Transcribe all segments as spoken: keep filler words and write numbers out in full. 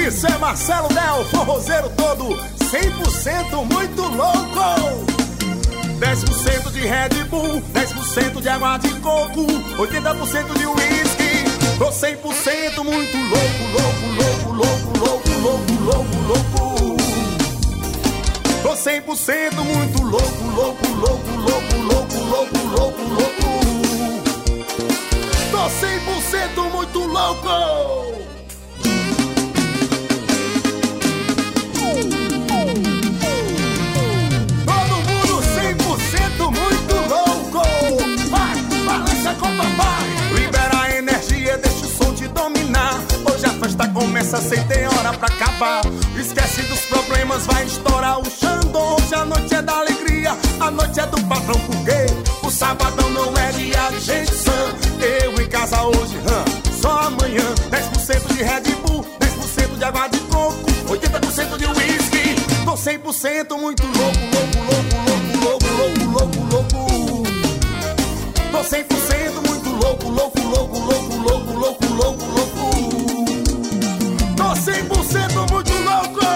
Isso é Marcelo Del, forrozeiro todo, cem por cento muito louco. dez por cento de Red Bull, dez por cento de água de coco, oitenta por cento de uísque. Tô cem por cento muito louco, louco, louco, louco, louco, louco, louco, louco. Tô cem por cento muito louco, louco, louco, louco, louco, louco, louco, louco. Tô cem por cento muito louco. Muito louco, vai, balança com papai. Libera a energia, deixa o som te dominar. Hoje a festa começa sem ter hora pra acabar. Esquece dos problemas, vai estourar o Xandão. Hoje a noite é da alegria, a noite é do patrão. Porque o sabadão não é dia de gente sã. Eu em casa hoje, hum, só amanhã. Dez por cento de Red Bull, dez por cento de água de coco, oitenta por cento de uísque. Tô cem por cento muito louco, louco, louco, louco, louco, louco, louco, louco. Tô cem por cento muito louco, louco, louco, louco, louco, louco, louco, louco. Tô cem por cento muito louco.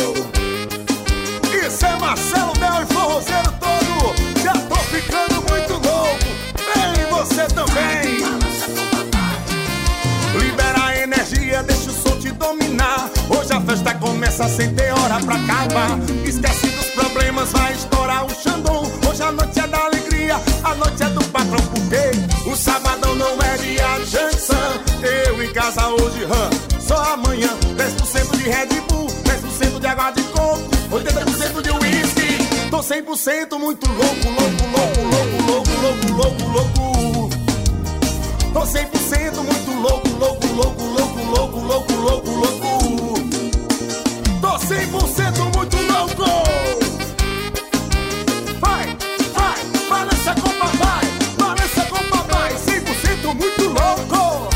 Isso é Marcelo Del e forrozeiro todo. Já tô ficando muito louco. Vem você também. Libera a energia, deixa o som te dominar. Hoje a festa começa sem ter hora pra acabar. Esquece dos problemas, vai estourar o Xandão. Hoje a noite é da alegria, a noite é do patrão. Porque o sabadão não é dia de janção. Eu em casa hoje, hum, só amanhã. Dez por cento de Red Bull, dez por cento de água de coco, oitenta por cento de uísque. Tô cem por cento muito louco, louco, louco, louco, louco, louco, louco, louco. Tô cem por cento muito louco, louco, louco, louco, louco, louco, louco, louco. Tô cem por cento muito louco. Vai, vai, balança com papai, balança com papai, cem por cento muito louco.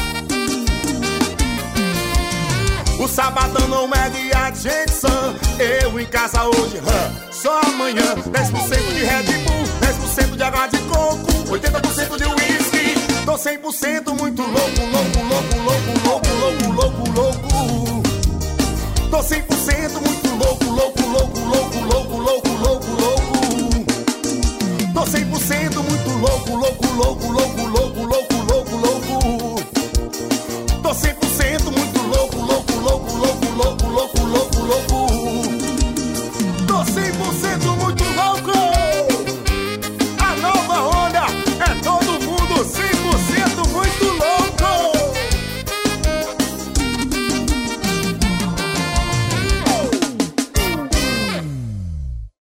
O sabadão não é dia de gente sã. Eu em casa hoje, hum, só amanhã. Dez por cento de Red Bull, dez por cento de água de coco, oitenta por cento de uísque. Tô cem por cento muito louco, louco, louco, louco, louco, louco, louco.